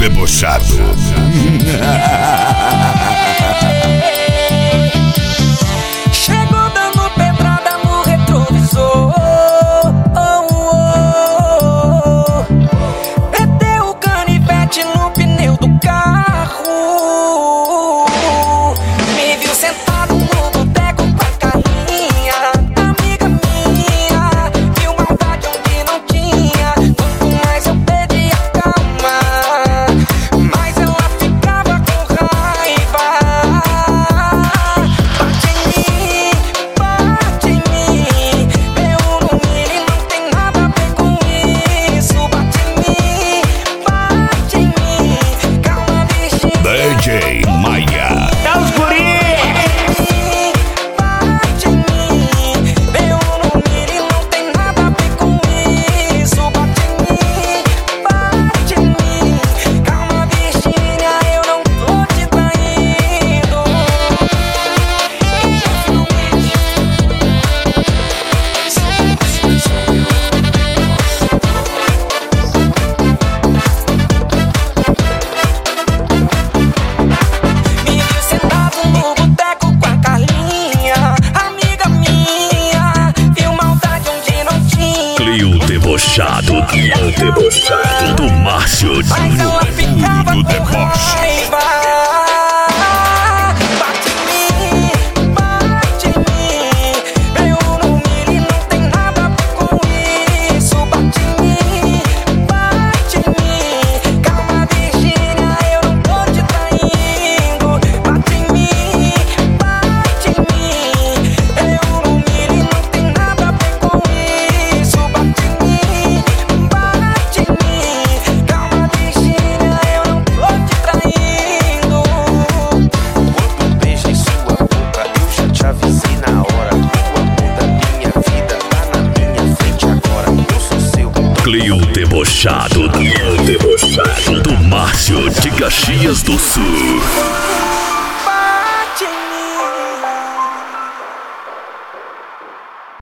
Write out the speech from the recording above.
debochado. Chegou dando pedrada no retrovisor. Meteu o canivete no pneu do carro. Me viu sentado no boteco com a Carlinha, amiga minha. Viu maldade onde não tinha. Quanto mais eu pedia calma, mas ela ficava com raiva. Bate em mim, eu no milho, não tem nada a ver com isso. Bate em mim, calma, bichinha. DJ Maia. Tá os guri! Bate em mim, eu no milho, não tem nada a ver com isso. Bate em mim, calma, bichinha, eu não tô te traindo. Me viu sentado no boteco com a Carlinha, amiga minha. Viu maldade onde não tinha. Clio debochado. Do Márcio. Mas ela ficava Do com deboche. raiva. Bate em mim, eu no milho, não tem nada a ver com isso. Bate em mim, calma, Virgínia, eu não tô te traindo. Bate em mim, eu no milho, não tem nada a ver com isso. Bate em mim, calma, Virgínia, eu não tô te traindo. Quando beijei sua boca, eu já te avisei na hora. O amor da minha vida tá na minha frente agora. Eu sou seu. Clio debochado. Do Márcio de Caxias do Sul.